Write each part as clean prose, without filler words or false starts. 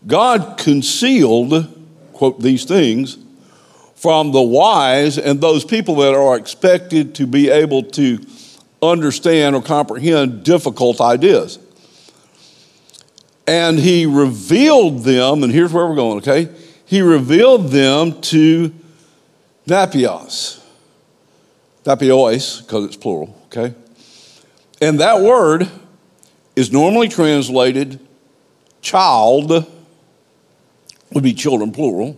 God concealed, quote, these things from the wise and those people that are expected to be able to understand or comprehend difficult ideas. And he revealed them, and here's where we're going, okay? He revealed them to Napios, because it's plural, okay? And that word is normally translated child, would be children plural,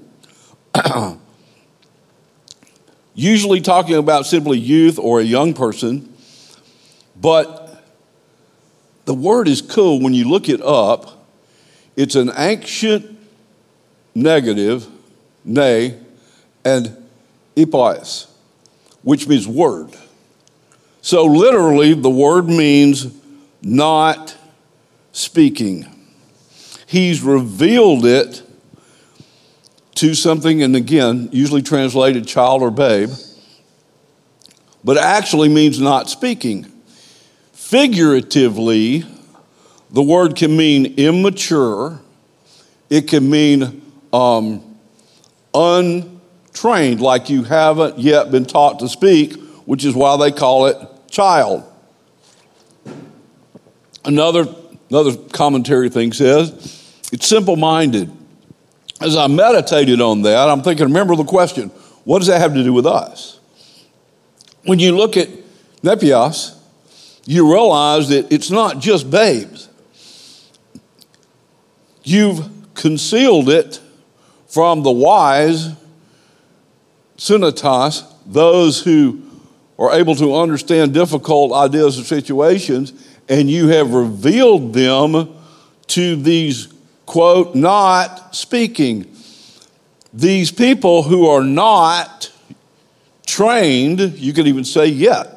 usually talking about simply youth or a young person. But the word is cool when you look it up. It's an ancient negative, ne, and ipos, which means word. So literally, the word means not speaking. He's revealed it to something, and again, usually translated child or babe, but actually means not speaking. Figuratively, the word can mean immature. It can mean untrained, like you haven't yet been taught to speak, which is why they call it child. Another commentary thing says it's simple-minded. As I meditated on that, I'm thinking, remember the question, what does that have to do with us? When you look at Nepios, you realize that it's not just babes. You've concealed it from the wise, synotos, those who are able to understand difficult ideas and situations, and you have revealed them to these, quote, not speaking. These people who are not trained, you could even say yet.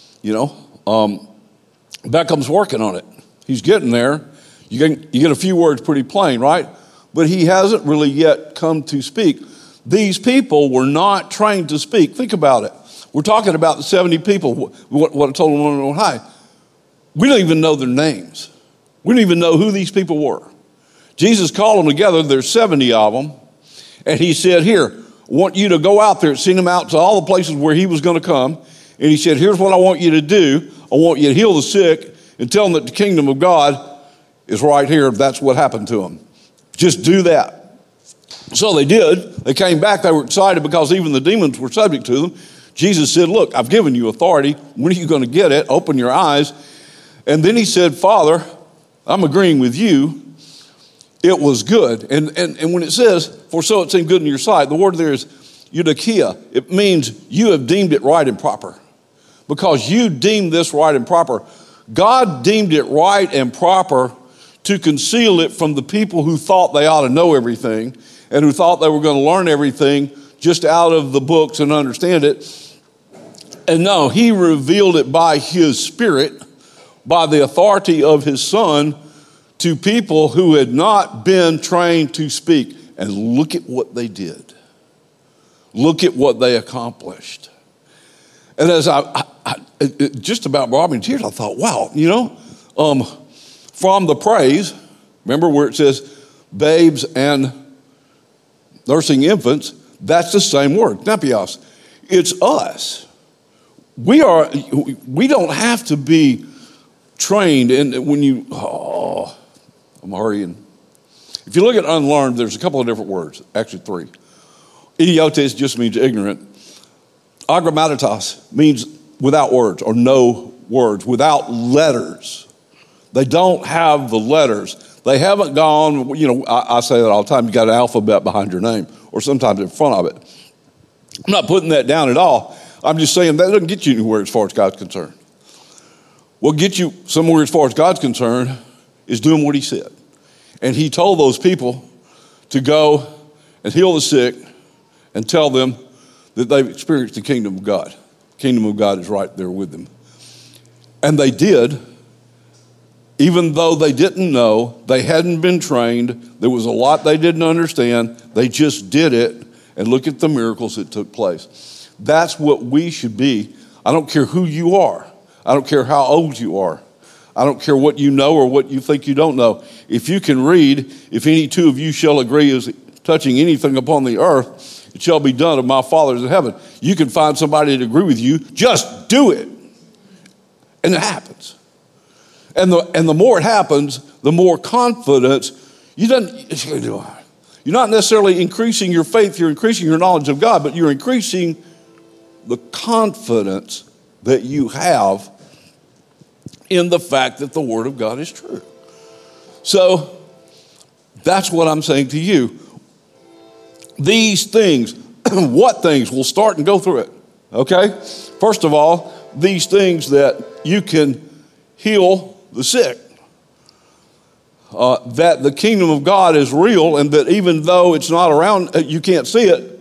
Beckham's working on it. He's getting there. You get a few words pretty plain, right? But he hasn't really yet come to speak. These people were not trained to speak. Think about it. We're talking about the 70 people, what I told them on high. We don't even know their names. We don't even know who these people were. Jesus called them together. There's 70 of them. And he said, here, I want you to go out there, send them out to all the places where he was going to come. And he said, here's what I want you to do. I want you to heal the sick and tell them that the kingdom of God is right here. That's what happened to them. Just do that. So they did. They came back. They were excited because even the demons were subject to them. Jesus said, look, I've given you authority. When are you going to get it? Open your eyes. And then he said, Father, I'm agreeing with you. It was good. And when it says, for so it seemed good in your sight, the word there is eudokia. It means you have deemed it right and proper. Because you deemed this right and proper. God deemed it right and proper to conceal it from the people who thought they ought to know everything and who thought they were going to learn everything just out of the books and understand it. And no, he revealed it by his Spirit, by the authority of his Son, to people who had not been trained to speak. And look at what they did. Look at what they accomplished. And as it just about brought me to tears, I thought, wow, from the praise, remember where it says babes and nursing infants, that's the same word, nepios. It's us. We don't have to be trained. And when I'm hurrying. If you look at unlearned, there's a couple of different words, actually 3. Idiotes just means ignorant. Agrammatitos means without words or no words, without letters. They don't have the letters. They haven't gone, I say that all the time, you got an alphabet behind your name or sometimes in front of it. I'm not putting that down at all. I'm just saying that doesn't get you anywhere as far as God's concerned. What gets you somewhere as far as God's concerned is doing what he said. And he told those people to go and heal the sick and tell them that they've experienced the kingdom of God. The kingdom of God is right there with them. And they did, even though they didn't know, they hadn't been trained, there was a lot they didn't understand, they just did it, and look at the miracles that took place. That's what we should be. I don't care who you are. I don't care how old you are. I don't care what you know or what you think you don't know. If you can read, if any two of you shall agree as touching anything upon the earth, it shall be done of my Father in heaven. You can find somebody to agree with you. Just do it. And it happens. And the more it happens, the more confidence. You're not necessarily increasing your faith, you're increasing your knowledge of God, but you're increasing the confidence that you have in the fact that the Word of God is true. So that's what I'm saying to you. These things, what things? We'll start and go through it, okay? First of all, these things that you can heal the sick. That the kingdom of God is real, and that even though it's not around, you can't see it,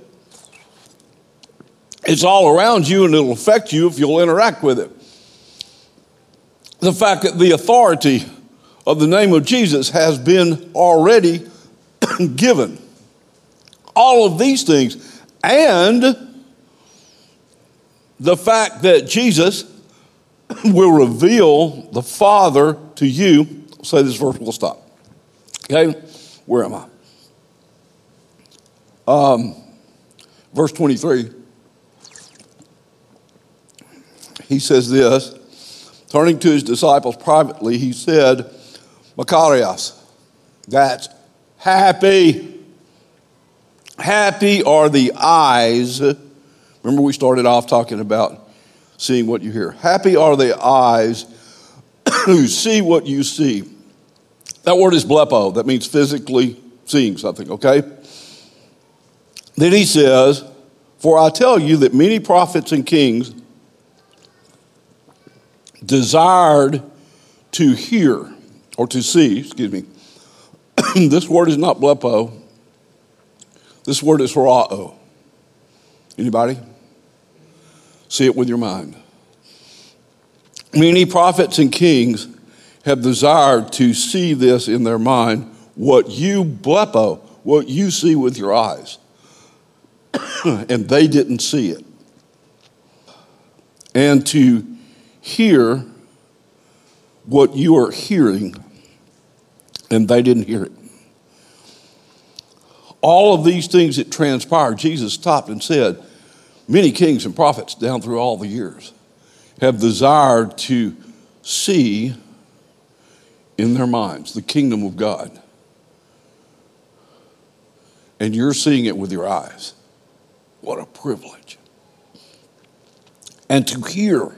it's all around you and it'll affect you if you'll interact with it. The fact that the authority of the name of Jesus has been already given. All of these things. And the fact that Jesus will reveal the Father to you. Say this verse, we'll stop. Okay? Where am I? Verse 23. He says this. Turning to his disciples privately, he said, Makarios, that's happy. Happy are the eyes. Remember we started off talking about seeing what you hear. Happy are the eyes who see what you see. That word is blepo. That means physically seeing something, okay? Then he says, for I tell you that many prophets and kings desired to hear, or to see, excuse me. This word is not blepo. This word is horao. Anybody? See it with your mind. Many prophets and kings have desired to see this in their mind, what you blepo, what you see with your eyes. And they didn't see it. And to hear what you are hearing, and they didn't hear it. All of these things that transpired, Jesus stopped and said, many kings and prophets down through all the years have desired to see in their minds the kingdom of God. And you're seeing it with your eyes. What a privilege. And to hear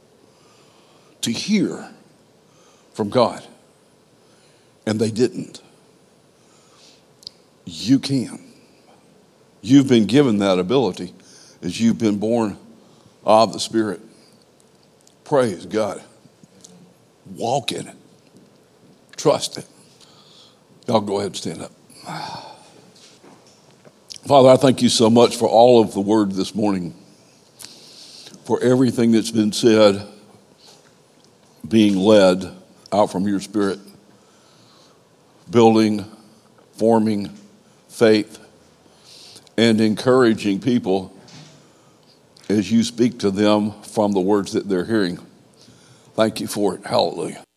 from God. And they didn't. You can. You've been given that ability as you've been born of the Spirit. Praise God. Walk in it. Trust it. Y'all go ahead and stand up. Father, I thank you so much for all of the word this morning. For everything that's been said, being led out from your Spirit, building, forming faith, and encouraging people as you speak to them from the words that they're hearing. Thank you for it. Hallelujah.